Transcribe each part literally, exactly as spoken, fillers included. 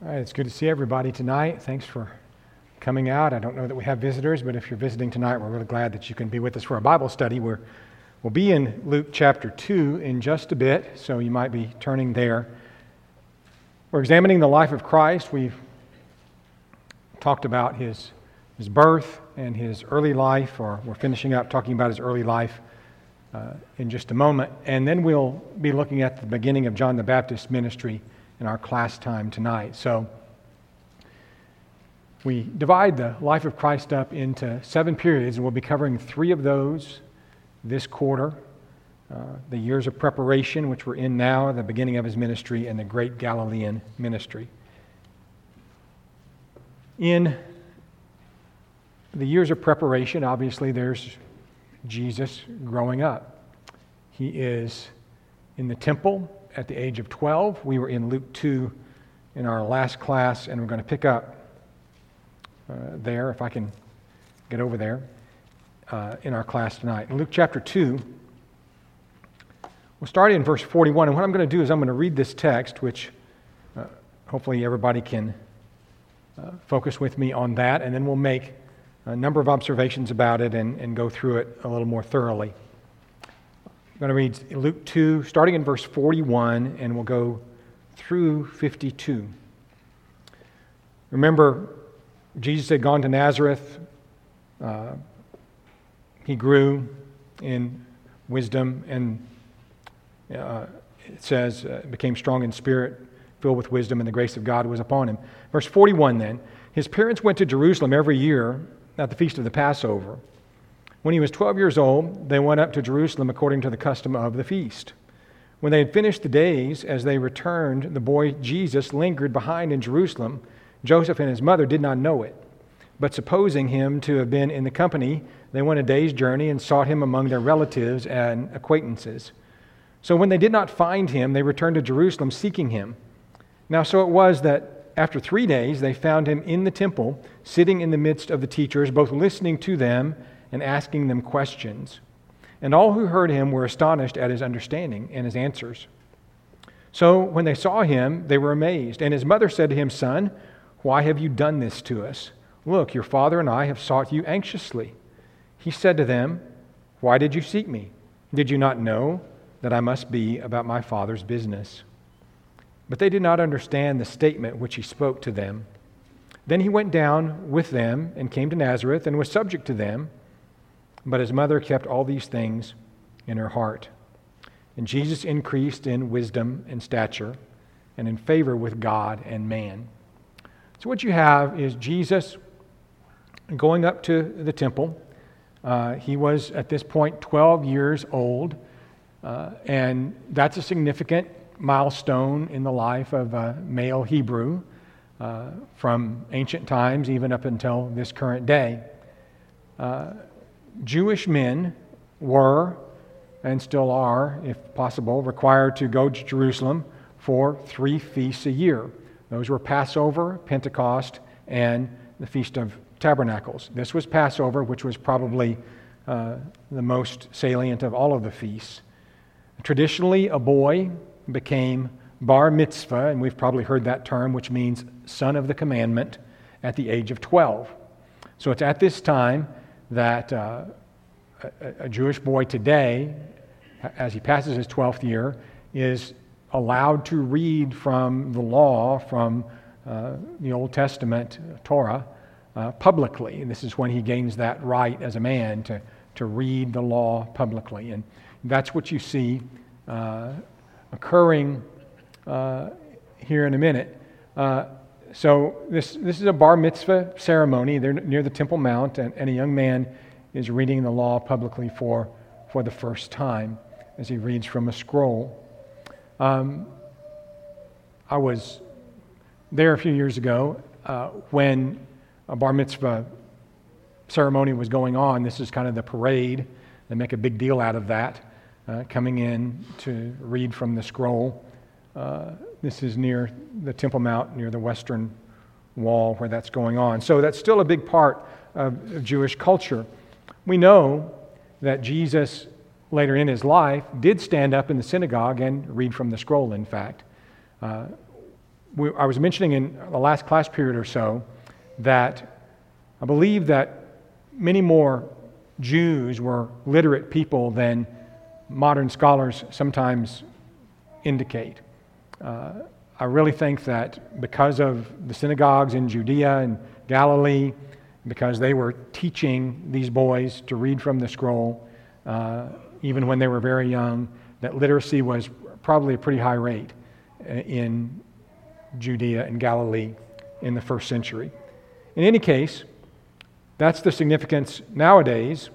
All right, it's good to see everybody tonight. Thanks for coming out. I don't know that we have visitors, but if you're visiting tonight, we're really glad that you can be with us for a Bible study. We're, we'll be in Luke chapter two in just a bit, so you might be turning there. We're examining the life of Christ. We've talked about his, his birth and his early life, or we're finishing up talking about his early life uh, in just a moment. And then we'll be looking at the beginning of John the Baptist's ministry in our class time tonight. So we divide the life of Christ up into seven periods, and we'll be covering three of those this quarter. Uh, the years of preparation, which we're in now, the beginning of his ministry, and the great Galilean ministry. In the years of preparation, obviously there's Jesus growing up. He is in the temple at the age of twelve. We were in Luke two in our last class, and we're going to pick up uh, there, if I can get over there, uh, in our class tonight. In Luke chapter two, we'll start in verse forty-one, and what I'm going to do is I'm going to read this text, which uh, hopefully everybody can uh, focus with me on that, and then we'll make a number of observations about it and, and go through it a little more thoroughly. I'm going to read Luke two, starting in verse forty-one, and we'll go through fifty-two. Remember, Jesus had gone to Nazareth. Uh, he grew in wisdom, and uh, it says, uh, became strong in spirit, filled with wisdom, and the grace of God was upon him. Verse forty-one then, his parents went to Jerusalem every year at the feast of the Passover. When he was twelve years old, they went up to Jerusalem according to the custom of the feast. When they had finished the days, as they returned, the boy Jesus lingered behind in Jerusalem. Joseph and his mother did not know it. But supposing him to have been in the company, they went a day's journey and sought him among their relatives and acquaintances. So when they did not find him, they returned to Jerusalem seeking him. Now so it was that after three days they found him in the temple, sitting in the midst of the teachers, both listening to them and asking them questions. And all who heard him were astonished at his understanding and his answers. So when they saw him, they were amazed. And his mother said to him, "Son, why have you done this to us? Look, your father and I have sought you anxiously." He said to them, "Why did you seek me? Did you not know that I must be about my father's business?" But they did not understand the statement which he spoke to them. Then he went down with them and came to Nazareth and was subject to them. But his mother kept all these things in her heart. And Jesus increased in wisdom and stature and in favor with God and man. So what you have is Jesus going up to the temple. Uh, he was at this point twelve years old. Uh, and that's a significant milestone in the life of a male Hebrew uh, from ancient times even up until this current day. Uh, Jewish men were, and still are, if possible, required to go to Jerusalem for three feasts a year. Those were Passover, Pentecost, and the Feast of Tabernacles. This was Passover, which was probably uh, the most salient of all of the feasts. Traditionally, a boy became bar mitzvah, and we've probably heard that term, which means son of the commandment, at the age of twelve. So it's at this time that uh, a, a Jewish boy today, as he passes his twelfth year, is allowed to read from the law, from uh, the Old Testament, Torah, uh, publicly. And this is when he gains that right as a man to, to read the law publicly. And that's what you see uh, occurring uh, here in a minute. Uh, So this this is a bar mitzvah ceremony. They're near the Temple Mount, and, and a young man is reading the law publicly for, for the first time as he reads from a scroll. Um, I was there a few years ago uh, when a bar mitzvah ceremony was going on. This is kind of the parade. They make a big deal out of that, uh, coming in to read from the scroll. Uh, This is near the Temple Mount, near the western wall where that's going on. So that's still a big part of Jewish culture. We know that Jesus, later in his life, did stand up in the synagogue and read from the scroll, in fact. Uh, we, I was mentioning in the last class period or so that I believe that many more Jews were literate people than modern scholars sometimes indicate. Uh, I really think that because of the synagogues in Judea and Galilee, because they were teaching these boys to read from the scroll, uh, even when they were very young, that literacy was probably a pretty high rate in Judea and Galilee in the first century. In any case, that's the significance nowadays.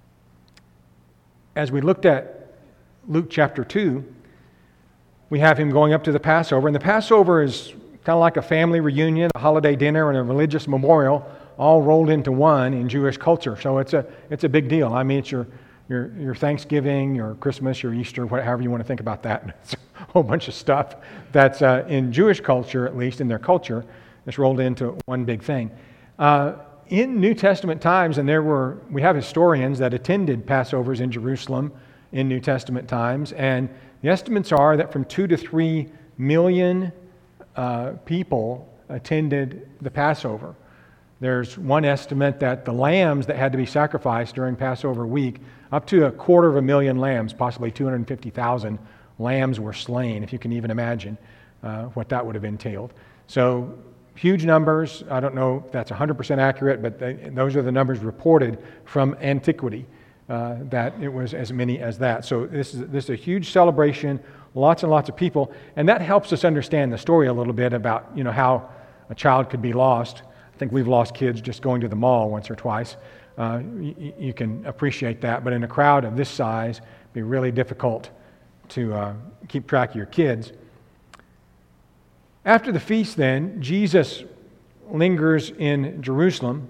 As we looked at Luke chapter two, we have him going up to the Passover, and the Passover is kind of like a family reunion, a holiday dinner, and a religious memorial all rolled into one in Jewish culture. So it's a it's a big deal. I mean, it's your your your Thanksgiving, your Christmas, your Easter, whatever you want to think about that. It's a whole bunch of stuff that's uh, in Jewish culture, at least in their culture, that's rolled into one big thing. Uh, in New Testament times, and there were we have historians that attended Passovers in Jerusalem in New Testament times, and the estimates are that from two to three million uh, people attended the Passover. There's one estimate that the lambs that had to be sacrificed during Passover week, up to a quarter of a million lambs, possibly two hundred fifty thousand lambs were slain, if you can even imagine uh, what that would have entailed. So huge numbers. I don't know if that's one hundred percent accurate, but they, those are the numbers reported from antiquity. Uh, that it was as many as that. So this is this is a huge celebration, lots and lots of people, and that helps us understand the story a little bit about, you know, how a child could be lost. I think we've lost kids just going to the mall once or twice. Uh, you, you can appreciate that, but in a crowd of this size, it'd be really difficult to uh, keep track of your kids. After the feast, then, Jesus lingers in Jerusalem,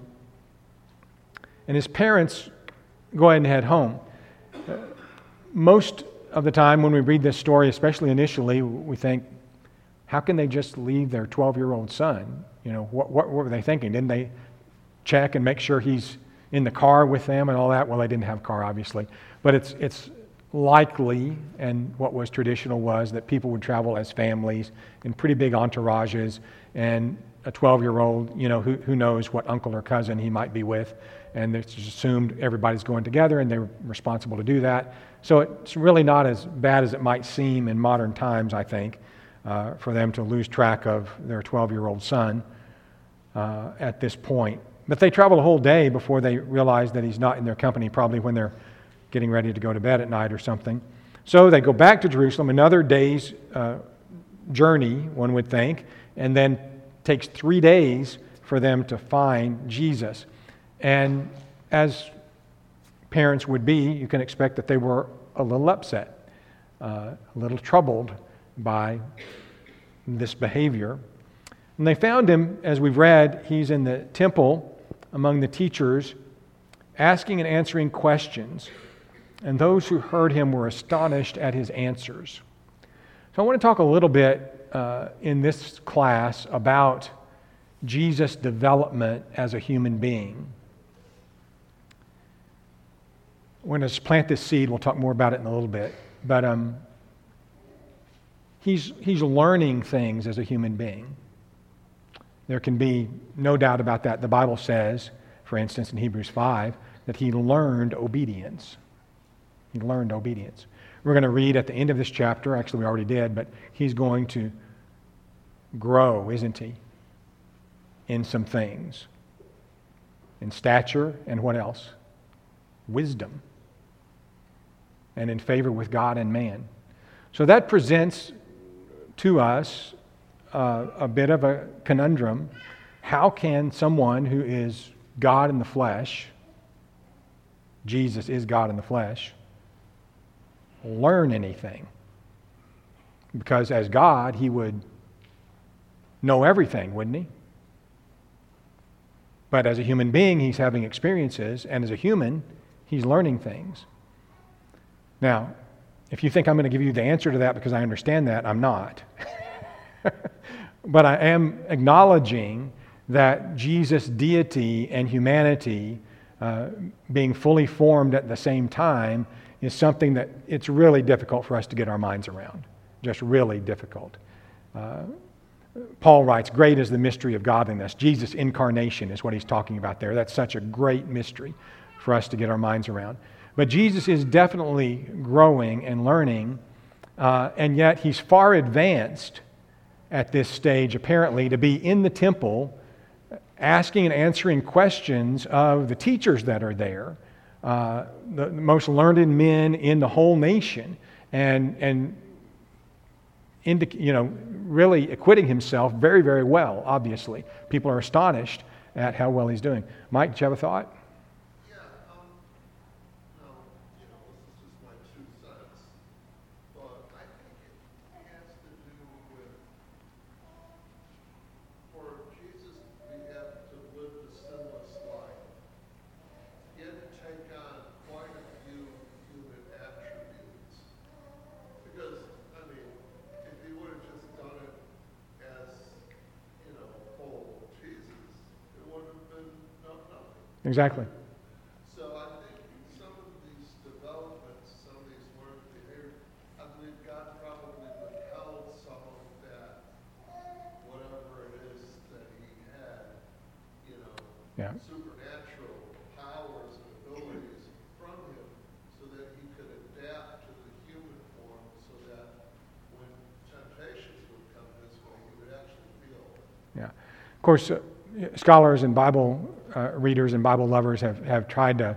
and his parents go ahead and head home. Uh, most of the time when we read this story, especially initially, we think, how can they just leave their twelve-year-old son? You know, what, what, what were they thinking? Didn't they check and make sure he's in the car with them and all that? Well, they didn't have a car, obviously. But it's it's likely, and what was traditional was, that people would travel as families in pretty big entourages, and a twelve-year-old, you know, who, who knows what uncle or cousin he might be with, and it's just assumed everybody's going together and they're responsible to do that. So it's really not as bad as it might seem in modern times, I think, uh, for them to lose track of their twelve-year-old son uh, at this point. But they travel a whole day before they realize that he's not in their company, probably when they're getting ready to go to bed at night or something. So they go back to Jerusalem, another day's uh, journey, one would think, and then takes three days for them to find Jesus. And as parents would be, you can expect that they were a little upset, uh, a little troubled by this behavior. And they found him, as we've read, he's in the temple among the teachers, asking and answering questions. And those who heard him were astonished at his answers. So I want to talk a little bit uh, in this class about Jesus' development as a human being. We're going to plant this seed. We'll talk more about it in a little bit. But um, he's he's learning things as a human being. There can be no doubt about that. The Bible says, for instance, in Hebrews five, that he learned obedience. He learned obedience. We're going to read at the end of this chapter, actually we already did, but he's going to grow, isn't he, in some things. In stature and what else? Wisdom. And in favor with God and man. So that presents to us uh, a bit of a conundrum. How can someone who is God in the flesh, Jesus is God in the flesh, learn anything? Because as God, he would know everything, wouldn't he? But as a human being, he's having experiences, and as a human, he's learning things. Now, if you think I'm going to give you the answer to that because I understand that, I'm not. But I am acknowledging that Jesus' deity and humanity, uh, being fully formed at the same time, is something that it's really difficult for us to get our minds around. Just really difficult. Uh, Paul writes, great is the mystery of godliness. Jesus' incarnation is what he's talking about there. That's such a great mystery for us to get our minds around. But Jesus is definitely growing and learning, uh, and yet he's far advanced at this stage, apparently, to be in the temple asking and answering questions of the teachers that are there, uh, the, the most learned men in the whole nation, and and indic- you know really acquitting himself very, very well. Obviously, people are astonished at how well he's doing. Mike, do you have a thought? Yeah, um, no, you know, this is just my two cents, but I think it has to do with, for Jesus to be able to live the sinless life, he had to take on quite a few human attributes. Because, I mean, if he would have just done it as, you know, full Jesus, it would have been no, nothing. Exactly. So I think some of these developments, some of these learned behaviors, I believe God probably withheld some of that, whatever it is that he had, you know, Yeah. supernatural powers and abilities from him so that he could adapt to the human form so that when temptations would come this way, he would actually feel it. Yeah. Of course, uh, scholars and Bible uh, readers and Bible lovers have, have tried to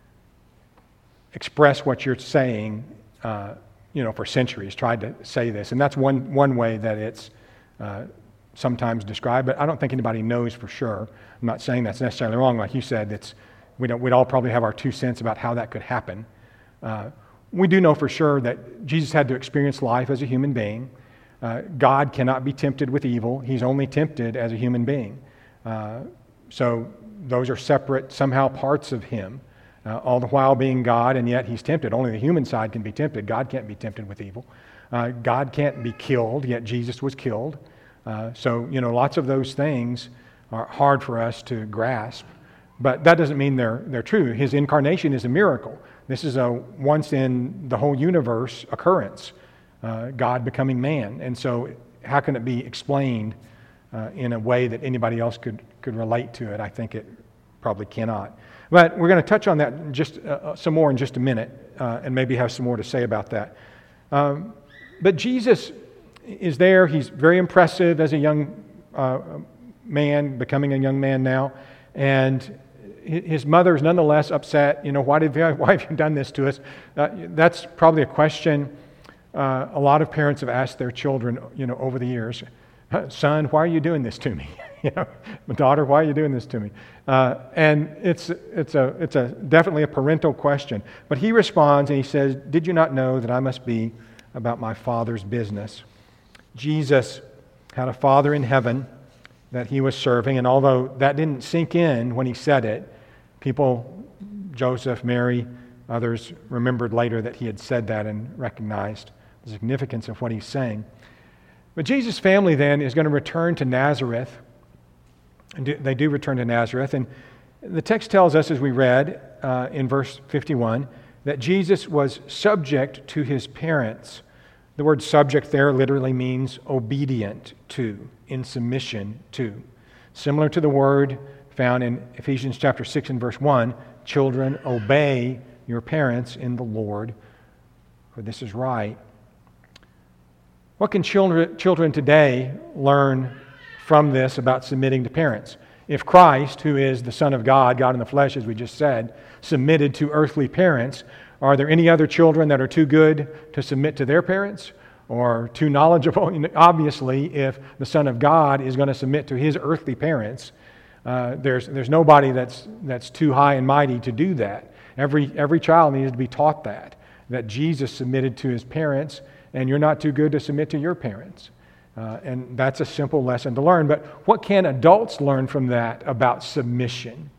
express what you're saying, uh, you know, for centuries, tried to say this. And that's one, one way that it's uh, sometimes described, but I don't think anybody knows for sure. I'm not saying that's necessarily wrong. Like you said, it's, we don't, we'd all probably have our two cents about how that could happen. Uh, we do know for sure that Jesus had to experience life as a human being. Uh, God cannot be tempted with evil. He's only tempted as a human being. Uh, so those are separate, somehow, parts of him, uh, all the while being God, and yet he's tempted. Only the human side can be tempted. God can't be tempted with evil. Uh, God can't be killed, yet Jesus was killed. Uh, so, you know, lots of those things are hard for us to grasp. But that doesn't mean they're, they're true. His incarnation is a miracle. This is a once in the whole universe occurrence. Uh, God becoming man. And so how can it be explained uh, in a way that anybody else could, could relate to it? I think it probably cannot. But we're going to touch on that just uh, some more in just a minute uh, and maybe have some more to say about that. Um, but Jesus is there. He's very impressive as a young uh, man, becoming a young man now. And his mother is nonetheless upset. You know, why, did, why have you done this to us? Uh, that's probably a question Uh, a lot of parents have asked their children, you know, over the years, son, why are you doing this to me? you know, my daughter, why are you doing this to me? Uh, and it's it's a it's a definitely a parental question. But he responds and he says, "Did you not know that I must be about my Father's business?" Jesus had a Father in heaven that he was serving, and although that didn't sink in when he said it, people, Joseph, Mary, others remembered later that he had said that and recognized the significance of what he's saying. But Jesus' family then is going to return to Nazareth. And do, they do return to Nazareth. And the text tells us, as we read uh, in verse fifty-one, that Jesus was subject to his parents. The word subject there literally means obedient to, in submission to. Similar to the word found in Ephesians chapter six and verse one, children, obey your parents in the Lord, for this is right. What can children, children today learn from this about submitting to parents? If Christ, who is the Son of God, God in the flesh, as we just said, submitted to earthly parents, are there any other children that are too good to submit to their parents or too knowledgeable? Obviously, if the Son of God is going to submit to his earthly parents, uh, there's there's nobody that's that's too high and mighty to do that. Every every child needs to be taught that, that Jesus submitted to his parents, and you're not too good to submit to your parents. Uh, and that's a simple lesson to learn. But what can adults learn from that about submission?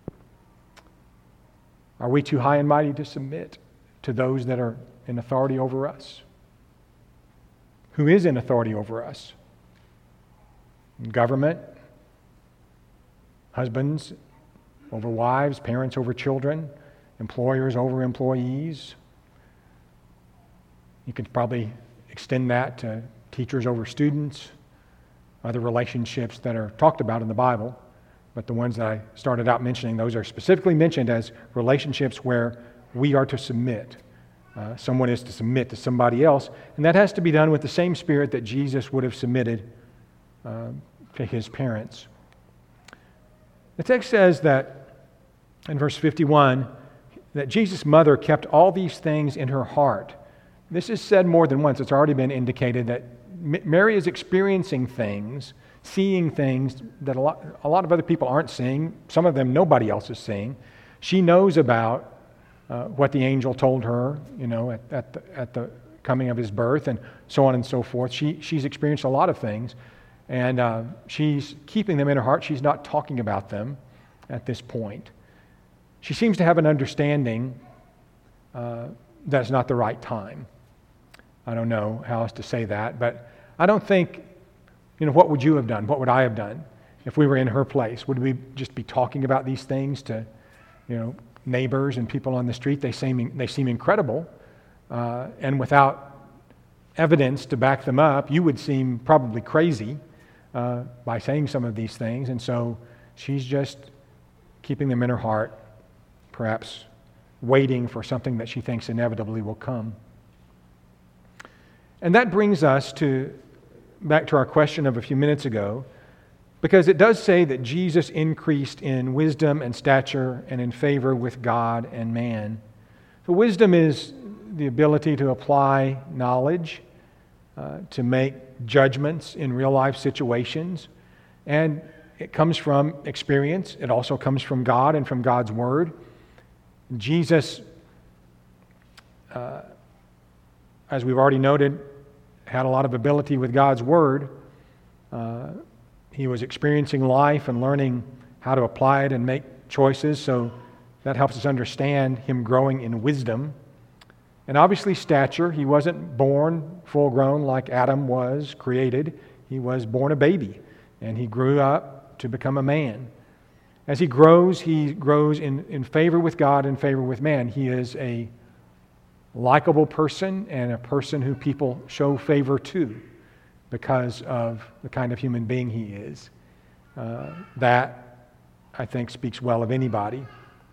Are we too high and mighty to submit to those that are in authority over us? Who is in authority over us? Government, husbands over wives, parents over children, employers over employees. You could probably extend that to teachers over students, other relationships that are talked about in the Bible, but the ones that I started out mentioning, those are specifically mentioned as relationships where we are to submit. Uh, someone is to submit to somebody else, and that has to be done with the same spirit that Jesus would have submitted uh, to his parents. The text says that in verse fifty-one, that Jesus' mother kept all these things in her heart. This is said more than once. It's already been indicated that Mary is experiencing things, seeing things that a lot, a lot of other people aren't seeing. Some of them nobody else is seeing. She knows about uh, what the angel told her, you know, at, at, the, at the coming of his birth and so on and so forth. She, she's experienced a lot of things, and uh, she's keeping them in her heart. She's not talking about them at this point. She seems to have an understanding uh, that's not the right time. I don't know how else to say that, but I don't think, you know, what would you have done? What would I have done if we were in her place? Would we just be talking about these things to, you know, neighbors and people on the street? They seem, they seem incredible, uh, and without evidence to back them up, you would seem probably crazy uh, by saying some of these things, and so she's just keeping them in her heart, perhaps waiting for something that she thinks inevitably will come. And that brings us to back to our question of a few minutes ago, because it does say that Jesus increased in wisdom and stature and in favor with God and man. So wisdom is the ability to apply knowledge, uh, to make judgments in real life situations, and it comes from experience. It also comes from God and from God's Word. Jesus, uh, as we've already noted, had a lot of ability with God's Word. Uh, he was experiencing life and learning how to apply it and make choices, so that helps us understand him growing in wisdom. And obviously stature. He wasn't born full-grown like Adam was created. He was born a baby, and he grew up to become a man. As he grows, he grows in, in favor with God and favor with man. He is a likable person and a person who people show favor to because of the kind of human being he is. Uh, that, I think, speaks well of anybody.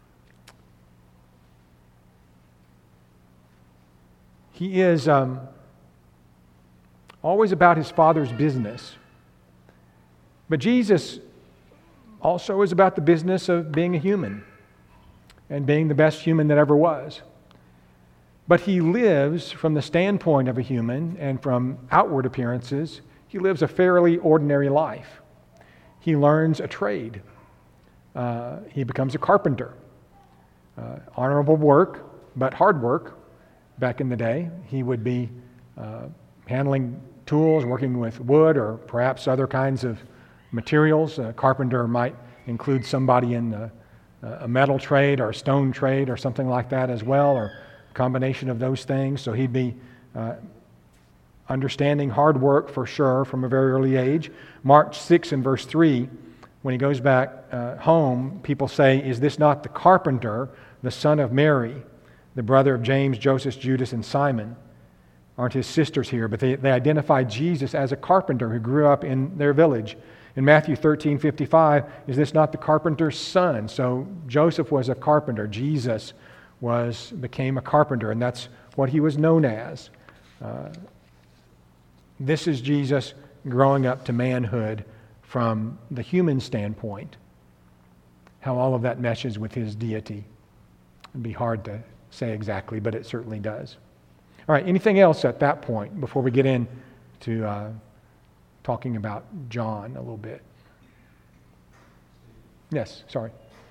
He is um, always about his Father's business. But Jesus also is about the business of being a human and being the best human that ever was. But he lives from the standpoint of a human and from outward appearances. He lives a fairly ordinary life. He learns a trade. Uh, he becomes a carpenter. Uh, honorable work, but hard work. Back in the day, he would be uh, handling tools, working with wood or perhaps other kinds of materials. A carpenter might include somebody in a, a metal trade or a stone trade or something like that as well, or combination of those things. So he'd be uh, understanding hard work for sure from a very early age. Mark six and verse three, when he goes back uh, home, people say, "Is this not the carpenter, the son of Mary, the brother of James, Joseph, Judas, and Simon?" Aren't his sisters here? But they, they identify Jesus as a carpenter who grew up in their village. In Matthew thirteen fifty-five, "Is this not the carpenter's son?" So Joseph was a carpenter. Jesus was became a carpenter, and that's what he was known as. Uh, this is Jesus growing up to manhood from the human standpoint. How all of that meshes with his deity. It'd be hard to say exactly, but it certainly does. All right, anything else at that point before we get into uh, talking about John a little bit? Yes, sorry.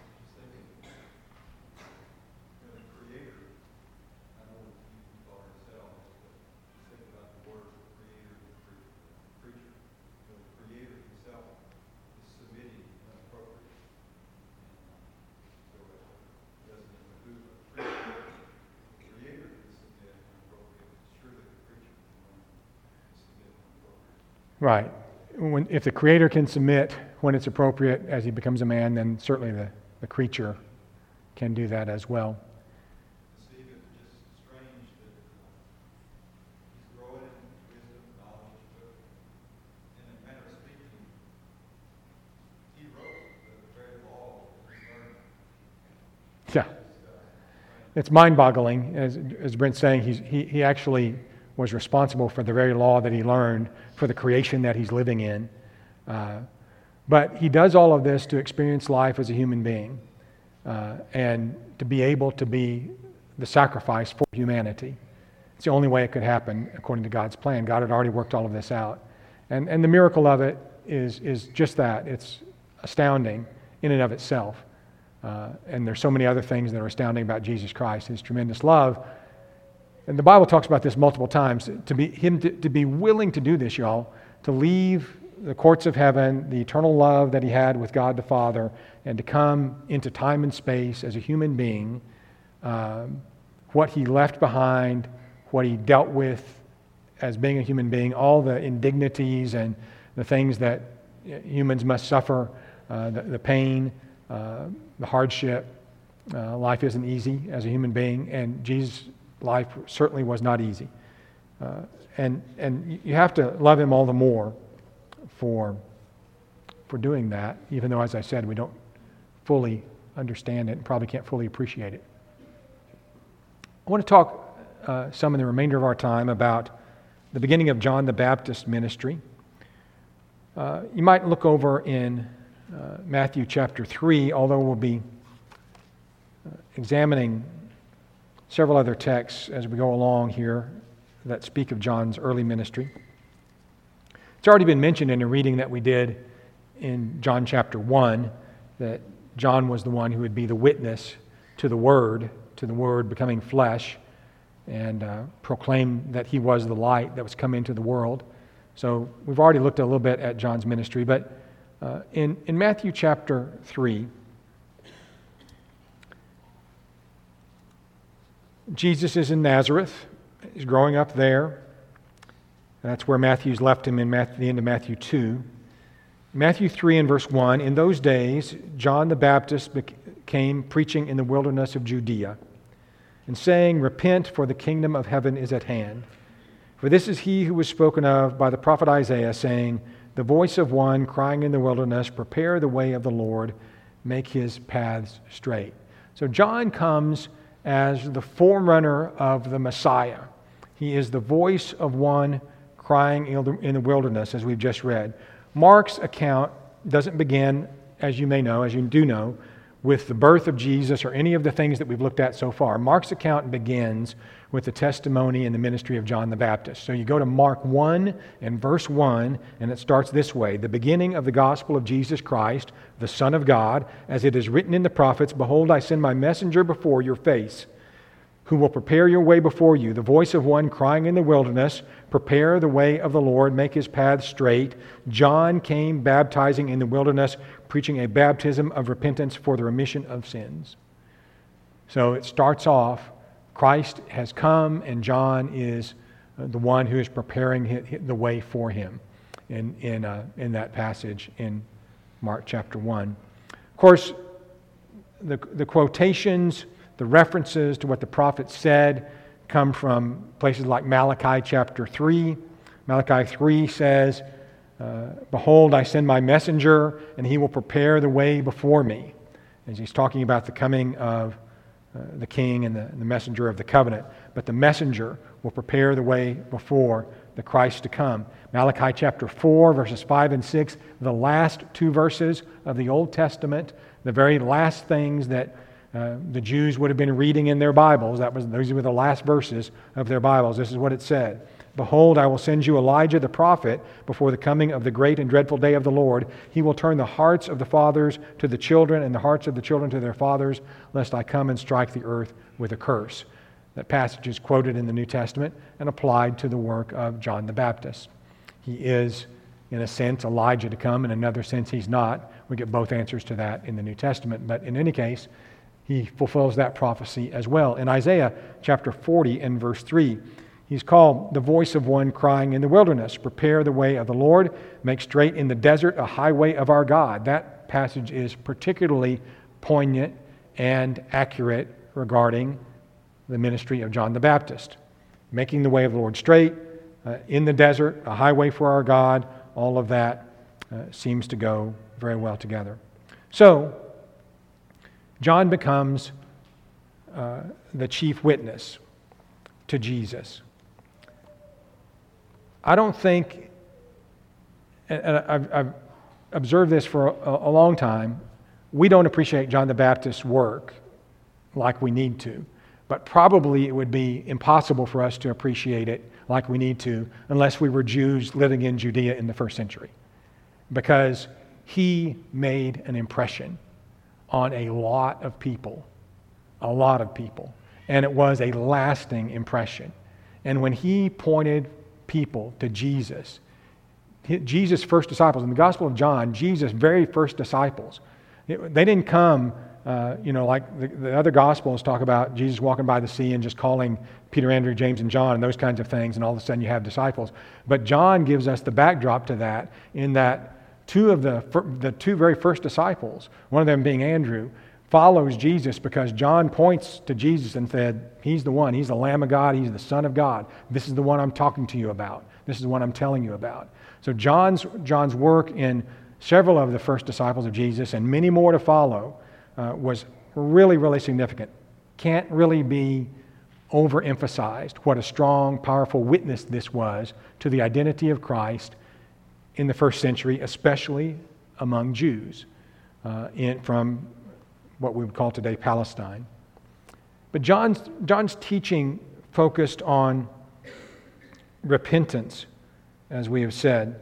Right. When, if the Creator can submit when it's appropriate as he becomes a man, then certainly the, the creature can do that as well. Steve, it's just strange that he's growing in wisdom, knowledge, but in a manner of speaking, it's mind-boggling, as, as Brent's saying. He's, he, he actually was responsible for the very law that he learned, for the creation that he's living in. Uh, but he does all of this to experience life as a human being uh, and to be able to be the sacrifice for humanity. It's the only way it could happen according to God's plan. God had already worked all of this out. And, and the miracle of it is, is just that. It's astounding in and of itself. Uh, and there's so many other things that are astounding about Jesus Christ, his tremendous love. And the Bible talks about this multiple times. To be him to, to be willing to do this, y'all, to leave the courts of heaven, the eternal love that he had with God the Father, and to come into time and space as a human being, um, what he left behind, what he dealt with as being a human being, all the indignities and the things that humans must suffer, uh, the, the pain, uh, the hardship. Uh, life isn't easy as a human being, and Jesus' life certainly was not easy. Uh, and and you have to love him all the more for for doing that, even though, as I said, we don't fully understand it and probably can't fully appreciate it. I want to talk uh, some in the remainder of our time about the beginning of John the Baptist ministry. Uh, you might look over in uh, Matthew chapter three, although we'll be uh, examining several other texts as we go along here that speak of John's early ministry. It's already been mentioned in a reading that we did in John chapter one that John was the one who would be the witness to the Word, to the Word becoming flesh, and uh, proclaim that he was the light that was come into the world. So we've already looked a little bit at John's ministry, but uh, in, in Matthew chapter three, Jesus is in Nazareth. He's growing up there. That's where Matthew's left him in Matthew, the end of Matthew two. Matthew three and verse one, in those days, John the Baptist came preaching in the wilderness of Judea and saying, repent, for the kingdom of heaven is at hand. For this is he who was spoken of by the prophet Isaiah, saying, the voice of one crying in the wilderness, prepare the way of the Lord, make his paths straight. So John comes as the forerunner of the Messiah. He is the voice of one crying in the wilderness, as we've just read. Mark's account doesn't begin, as you may know, as you do know, with the birth of Jesus or any of the things that we've looked at so far. Mark's account begins with the testimony and the ministry of John the Baptist. So you go to Mark one and verse one, and it starts this way. The beginning of the gospel of Jesus Christ, the Son of God, as it is written in the prophets, behold, I send my messenger before your face, who will prepare your way before you. The voice of one crying in the wilderness, prepare the way of the Lord, make his path straight. John came baptizing in the wilderness, preaching a baptism of repentance for the remission of sins. So it starts off, Christ has come, and John is the one who is preparing the way for him in, in, uh, in that passage in Mark chapter one. Of course, the, the quotations, the references to what the prophet said come from places like Malachi chapter three. Malachi three says, uh, behold, I send my messenger, and he will prepare the way before me. As he's talking about the coming of uh, the king and the, the messenger of the covenant. But the messenger will prepare the way before the Christ to come. Malachi chapter four, verses five and six, the last two verses of the Old Testament, the very last things that Uh, the Jews would have been reading in their Bibles. That was, those were the last verses of their Bibles. This is what it said. Behold, I will send you Elijah the prophet before the coming of the great and dreadful day of the Lord. He will turn the hearts of the fathers to the children and the hearts of the children to their fathers, lest I come and strike the earth with a curse. That passage is quoted in the New Testament and applied to the work of John the Baptist. He is, in a sense, Elijah to come. In another sense, he's not. We get both answers to that in the New Testament. But in any case, he fulfills that prophecy as well. In Isaiah chapter forty and verse three, he's called the voice of one crying in the wilderness, prepare the way of the Lord, make straight in the desert a highway of our God. That passage is particularly poignant and accurate regarding the ministry of John the Baptist. Making the way of the Lord straight, uh, in the desert, a highway for our God, all of that uh, seems to go very well together. So, John becomes uh, the chief witness to Jesus. I don't think, and I've, I've observed this for a, a long time, we don't appreciate John the Baptist's work like we need to. But probably it would be impossible for us to appreciate it like we need to unless we were Jews living in Judea in the first century. Because he made an impression on a lot of people. A lot of people. And it was a lasting impression. And when he pointed people to Jesus, Jesus' first disciples, in the Gospel of John, Jesus' very first disciples, it, they didn't come, uh, you know, like the, the other Gospels talk about Jesus walking by the sea and just calling Peter, Andrew, James, and John and those kinds of things, and all of a sudden you have disciples. But John gives us the backdrop to that in that two of the, the two very first disciples, one of them being Andrew, follows Jesus because John points to Jesus and said, he's the one, he's the Lamb of God, he's the Son of God. This is the one I'm talking to you about. This is the one I'm telling you about. So John's, John's work in several of the first disciples of Jesus and many more to follow uh, was really, really significant. Can't really be overemphasized what a strong, powerful witness this was to the identity of Christ in the first century, especially among Jews uh, in, from what we would call today Palestine. But John's, John's teaching focused on repentance, as we have said.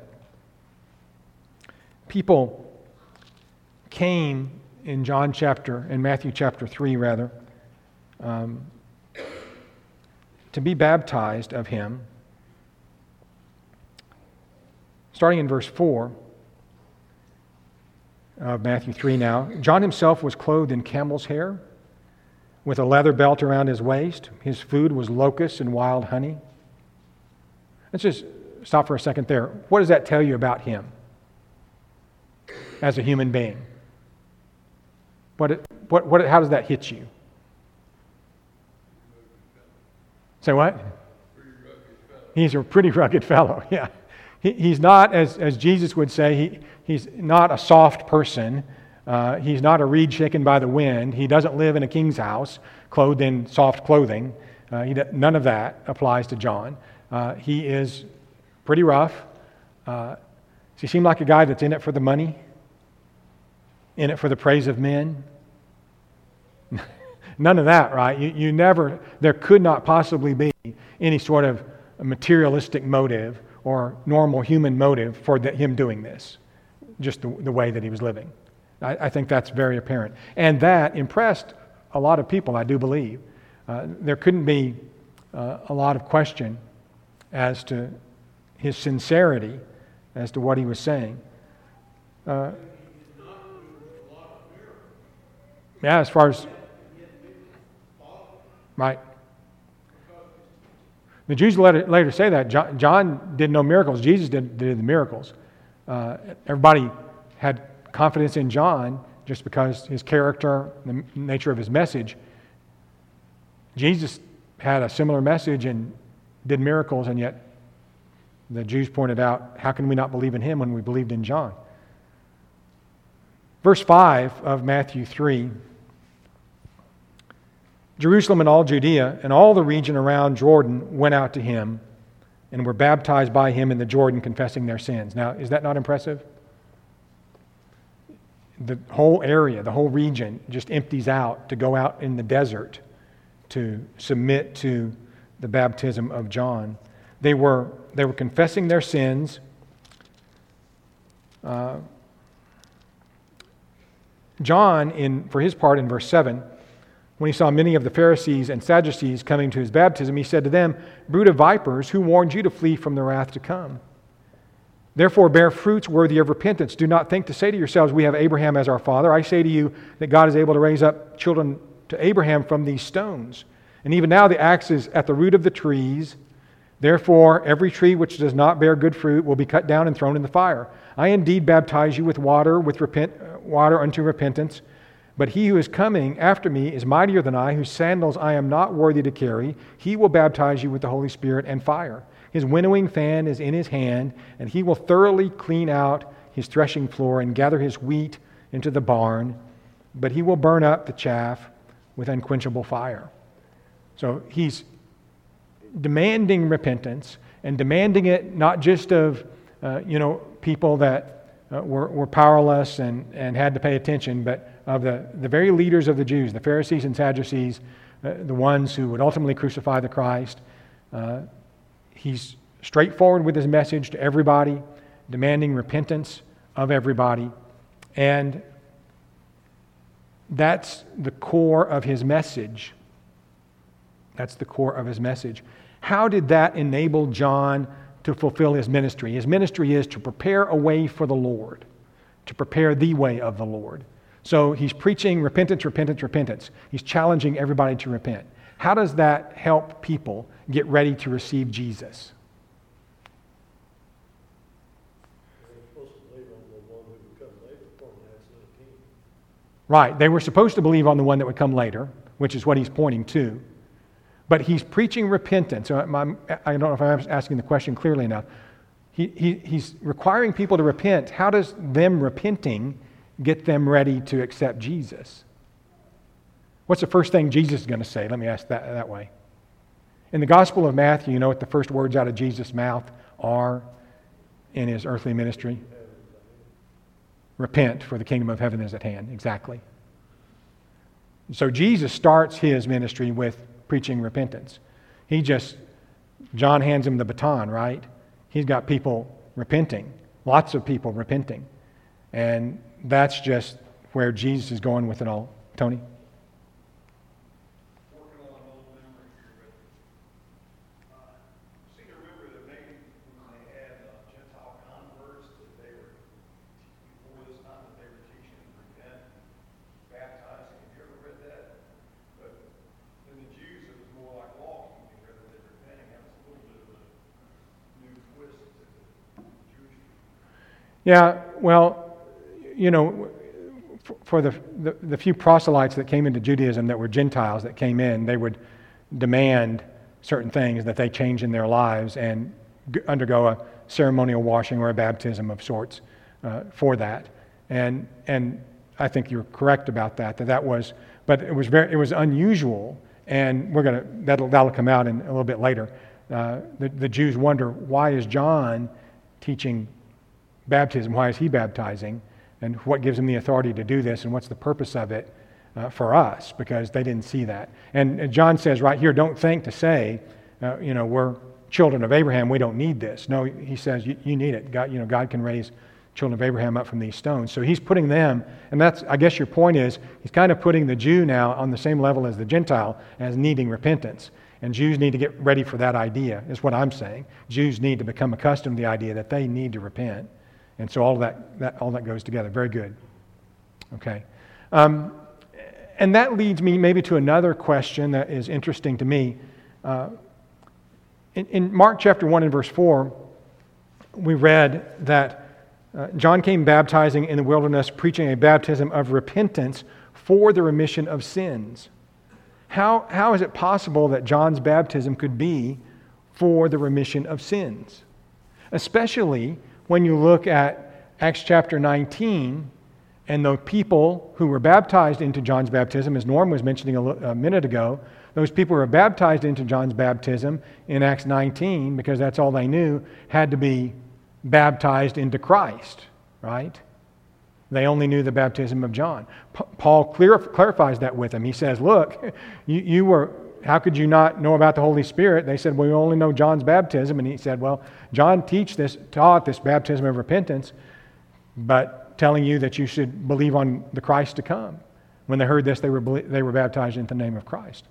People came in John chapter, in Matthew chapter three rather, um, to be baptized of him. Starting in verse four of Matthew three now, John himself was clothed in camel's hair with a leather belt around his waist. His food was locusts and wild honey. Let's just stop for a second there. What does that tell you about him as a human being? What, what, what, how does that hit you? Say what? He's a pretty rugged fellow, yeah. He, he's not, as, as Jesus would say, he, he's not a soft person. Uh, he's not a reed shaken by the wind. He doesn't live in a king's house clothed in soft clothing. Uh, he, none of that applies to John. Uh, he is pretty rough. Uh, does he seem like a guy that's in it for the money? In it for the praise of men? None of that, right? You, you never, there could not possibly be any sort of materialistic motive or normal human motive for the, him doing this, just the, the way that he was living. I, I think that's very apparent. And that impressed a lot of people, I do believe. Uh, there couldn't be uh, a lot of question as to his sincerity, as to what he was saying. Uh, yeah, as far as... Right. The Jews later, later say that. John, John did no miracles. Jesus did, did the miracles. Uh, everybody had confidence in John just because his character, the nature of his message. Jesus had a similar message and did miracles, and yet the Jews pointed out, how can we not believe in him when we believed in John? Verse five of Matthew three, Jerusalem and all Judea and all the region around Jordan went out to him and were baptized by him in the Jordan, confessing their sins. Now, is that not impressive? The whole area, the whole region just empties out to go out in the desert to submit to the baptism of John. They were, they were confessing their sins. Uh, John, in for his part in verse seven, when he saw many of the Pharisees and Sadducees coming to his baptism, he said to them, "Brood of vipers, who warned you to flee from the wrath to come? Therefore bear fruits worthy of repentance. Do not think to say to yourselves, we have Abraham as our father. I say to you that God is able to raise up children to Abraham from these stones. And even now the axe is at the root of the trees. Therefore every tree which does not bear good fruit will be cut down and thrown in the fire. I indeed baptize you with water, with repent, water unto repentance. But he who is coming after me is mightier than I, whose sandals I am not worthy to carry. He will baptize you with the Holy Spirit and fire. His winnowing fan is in his hand, and he will thoroughly clean out his threshing floor and gather his wheat into the barn. But he will burn up the chaff with unquenchable fire. So he's demanding repentance, and demanding it not just of uh, you know people that uh, were, were powerless and, and had to pay attention, but of the, the very leaders of the Jews, the Pharisees and Sadducees, uh, the ones who would ultimately crucify the Christ. Uh, he's straightforward with his message to everybody, demanding repentance of everybody, and that's the core of his message. That's the core of his message. How did that enable John to fulfill his ministry? His ministry is to prepare a way for the Lord, to prepare the way of the Lord. So he's preaching repentance, repentance, repentance. He's challenging everybody to repent. How does that help people get ready to receive Jesus? Right, they were supposed to believe on the one that would come later, which is what he's pointing to. But he's preaching repentance. So I'm, I don't know if I'm asking the question clearly enough. He, he, he's requiring people to repent. How does them repenting get them ready to accept Jesus? What's the first thing Jesus is going to say? Let me ask that that way. In the Gospel of Matthew, you know what the first words out of Jesus' mouth are in his earthly ministry? Repent, for the kingdom of heaven is at hand. Exactly. So Jesus starts his ministry with preaching repentance. He just, John hands him the baton, right? He's got people repenting, lots of people repenting. And that's just where Jesus is going with it all. Tony? Working on an old memory here, but uh, seem to remember that maybe when they had uh, Gentile converts, that they were, before this time, that they were teaching to repent, baptizing. Have you ever read that? But in the Jews, it was more like law keeping rather than repenting. That was a little bit of a new twist to the Jewish people. Yeah, well, you know, for the, the the few proselytes that came into Judaism that were Gentiles that came in, they would demand certain things that they change in their lives and g- undergo a ceremonial washing or a baptism of sorts uh, for that. And and I think you're correct about that. That that was, but it was very it was unusual, and we're gonna that'll that'll come out in a little bit later. Uh, the the Jews wonder, why is John teaching baptism? Why is he baptizing? And what gives him the authority to do this, and what's the purpose of it uh, for us? Because they didn't see that. And, and John says right here, don't think to say, uh, you know, we're children of Abraham, we don't need this. No, he says you, you need it. God, you know, God can raise children of Abraham up from these stones. So he's putting them, and that's, I guess your point is, he's kind of putting the Jew now on the same level as the Gentile as needing repentance. And Jews need to get ready for that idea, is what I'm saying. Jews need to become accustomed to the idea that they need to repent. And so all of that, that all that goes together. Very good. Okay. Um, and that leads me maybe to another question that is interesting to me. Uh, in, in Mark chapter one and verse four, we read that uh, John came baptizing in the wilderness, preaching a baptism of repentance for the remission of sins. How, how is it possible that John's baptism could be for the remission of sins? Especially when you look at Acts chapter nineteen, and the people who were baptized into John's baptism, as Norm was mentioning a, a minute ago, those people who were baptized into John's baptism in Acts nineteen, because that's all they knew, had to be baptized into Christ, right? They only knew the baptism of John. P- Paul clear, clarifies that with them. He says, look, you, you were... how could you not know about the Holy Spirit? They said, well, we only know John's baptism. And he said, well, John teach this, taught this baptism of repentance, but telling you that you should believe on the Christ to come. When they heard this, they were they were baptized in the name of Christ.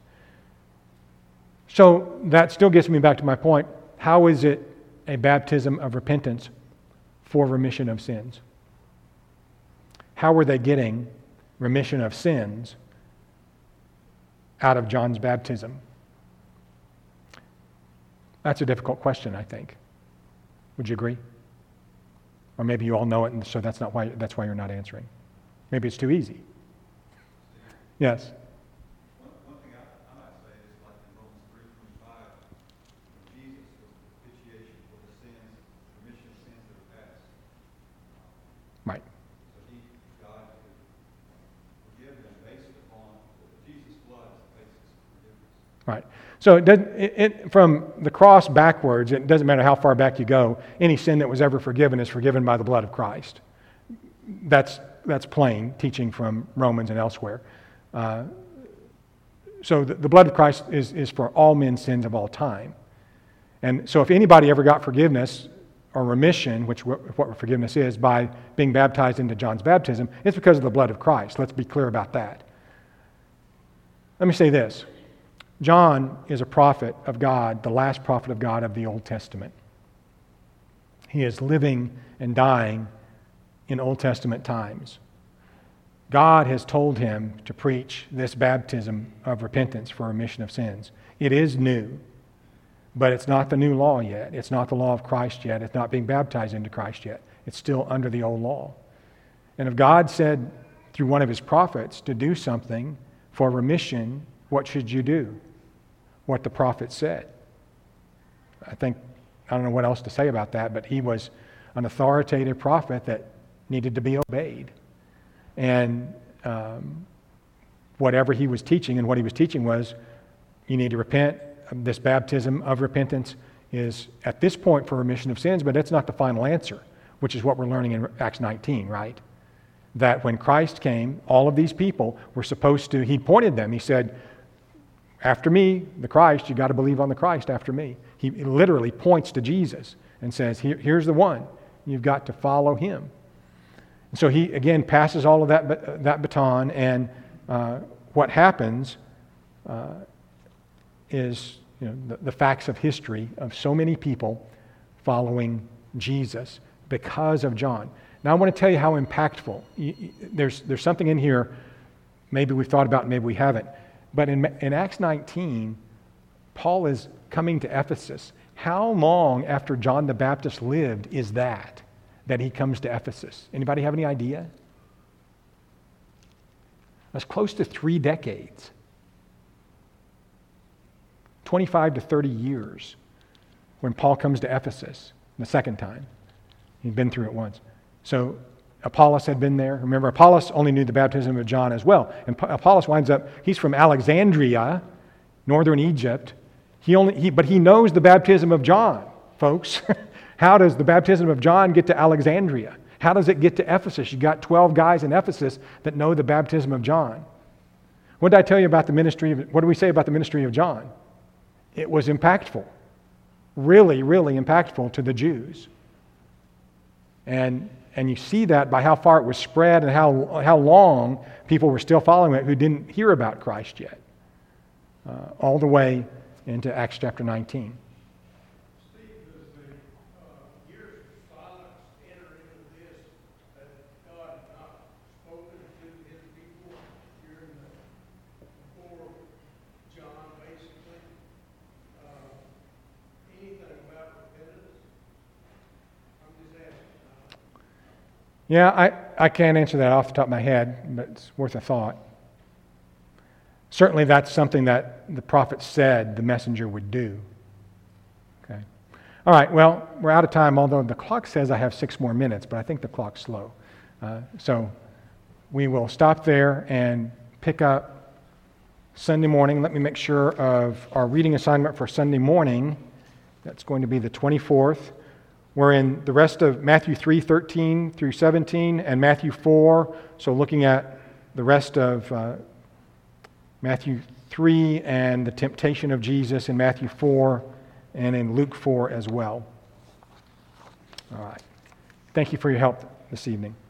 So that still gets me back to my point. How is it a baptism of repentance for remission of sins? How were they getting remission of sins out of John's baptism? That's a difficult question, I think. Would you agree? Or maybe you all know it, and so that's not why that's why you're not answering. Maybe it's too easy. Yes. One, one thing I, I might say is like in Romans three twenty-five, when Jesus was the propitiation for the sins, remission of sins that are past. Right. So he, God could forgive them based upon Jesus' blood So it, does, it, it, from the cross backwards, it doesn't matter how far back you go, any sin that was ever forgiven is forgiven by the blood of Christ. That's, that's plain teaching from Romans and elsewhere. Uh, so the, the blood of Christ is, is for all men's sins of all time. And so if anybody ever got forgiveness or remission, which what forgiveness is, by being baptized into John's baptism, it's because of the blood of Christ. Let's be clear about that. Let me say this. John is a prophet of God, the last prophet of God of the Old Testament. He is living and dying in Old Testament times. God has told him to preach this baptism of repentance for remission of sins. It is new, but it's not the new law yet. It's not the law of Christ yet. It's not being baptized into Christ yet. It's still under the old law. And if God said through one of his prophets to do something for remission, what should you do? What the prophet said. I think, I don't know what else to say about that, but he was an authoritative prophet that needed to be obeyed. And um, whatever he was teaching, and what he was teaching was, you need to repent. This baptism of repentance is at this point for remission of sins, but that's not the final answer, which is what we're learning in Acts nineteen, right? That when Christ came, all of these people were supposed to, he pointed them, he said, after me, the Christ, you got to believe on the Christ after me. He literally points to Jesus and says, Here, here's the one. You've got to follow him. And so he, again, passes all of that, that baton, and uh, what happens uh, is you know, the, the facts of history of so many people following Jesus because of John. Now I want to tell you how impactful. There's, there's something in here maybe we've thought about, maybe we haven't. But in, in Acts nineteen, Paul is coming to Ephesus. How long after John the Baptist lived is that, that he comes to Ephesus? Anybody have any idea? That's close to three decades. twenty-five to thirty years when Paul comes to Ephesus the second time. He'd been through it once. So Apollos had been there. Remember, Apollos only knew the baptism of John as well. And Apollos winds up, he's from Alexandria, northern Egypt. He only, he, but he knows the baptism of John, folks. How does the baptism of John get to Alexandria? How does it get to Ephesus? You got twelve guys in Ephesus that know the baptism of John. What did I tell you about the ministry of, what do we say about the ministry of John? It was impactful. Really, really impactful to the Jews. And And you see that by how far it was spread and how, how long people were still following it who didn't hear about Christ yet. Uh, all the way into Acts chapter nineteen. Steve, does the uh, years of silence enter into this, that God had not spoken to his people during the, before John, basically? Uh, anything about repentance? I'm just asking. Yeah, I, I can't answer that off the top of my head, but it's worth a thought. Certainly that's something that the prophet said the messenger would do. Okay. All right, well, we're out of time, although the clock says I have six more minutes, but I think the clock's slow. Uh, so we will stop there and pick up Sunday morning. Let me make sure of our reading assignment for Sunday morning. That's going to be the twenty-fourth. We're in the rest of Matthew three, thirteen through seventeen, and Matthew four. So looking at the rest of uh, Matthew three and the temptation of Jesus in Matthew four and in Luke four as well. All right. Thank you for your help this evening.